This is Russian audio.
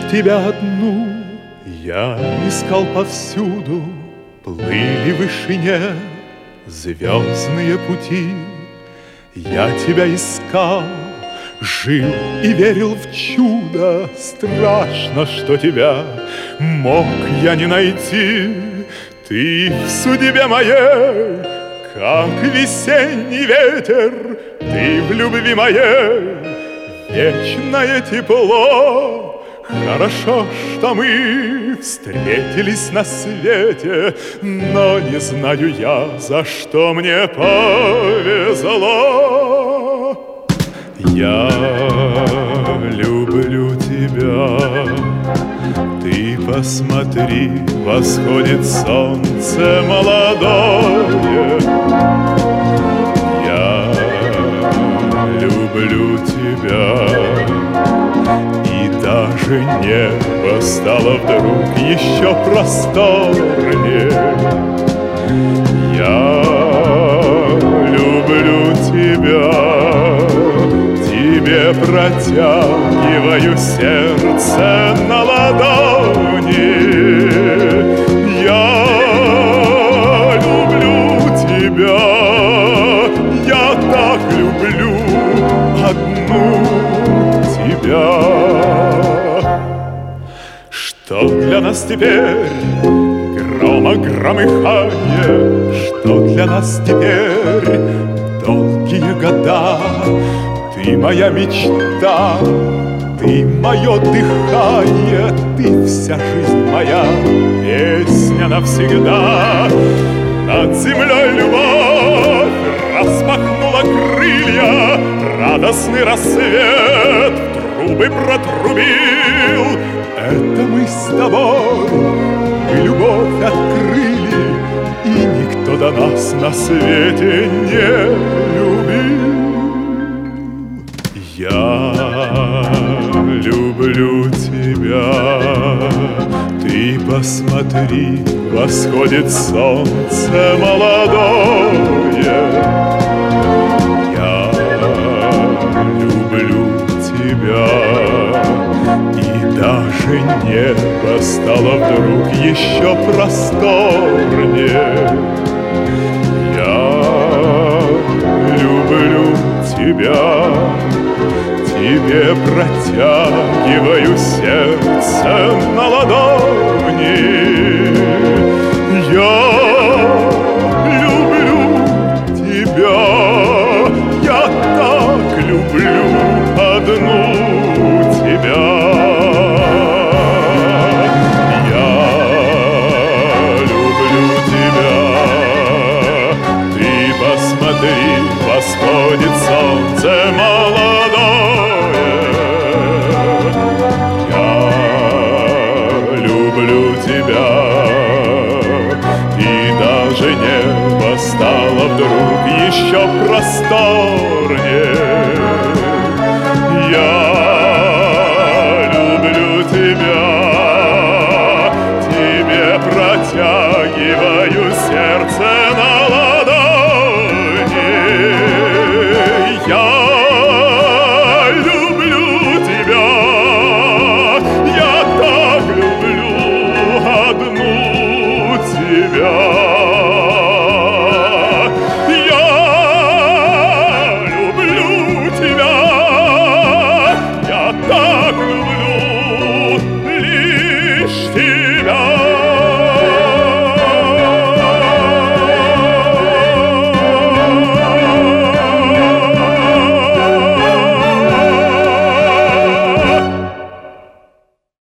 тебя одну я искал повсюду, плыли в вышине звездные пути. Я тебя искал, жил и верил в чудо. Страшно, что тебя мог я не найти. Ты в судьбе моей, как весенний ветер, ты в любви моей вечное тепло. Хорошо, что мы встретились на свете, но не знаю я, за что мне повезло. Я люблю тебя, ты посмотри, восходит солнце молодое. Я люблю тебя, и даже небо стало вдруг еще просторнее. Я люблю тебя, тебе протягиваю сердце на ладони. Я люблю тебя, я так люблю одну тебя. Что для нас теперь громыхание, что для нас теперь долгие года. Ты моя мечта, ты мое дыхание, ты вся жизнь моя, песня навсегда. Над землей любовь распахнула крылья, радостный рассвет в трубы протрубил. Это мы с тобой, мы любовь открыли, и никто до нас на свете не любил. Я люблю тебя, ты посмотри, восходит солнце молодое. Я люблю тебя, и даже небо стало вдруг еще просторнее. Я люблю тебя, тебе протягиваю сердце на ладони. Я люблю тебя, я так люблю одну тебя. Я люблю тебя, ты посмотри, восходит солнце молодое. Люблю тебя, и даже небо стало вдруг еще просторнее.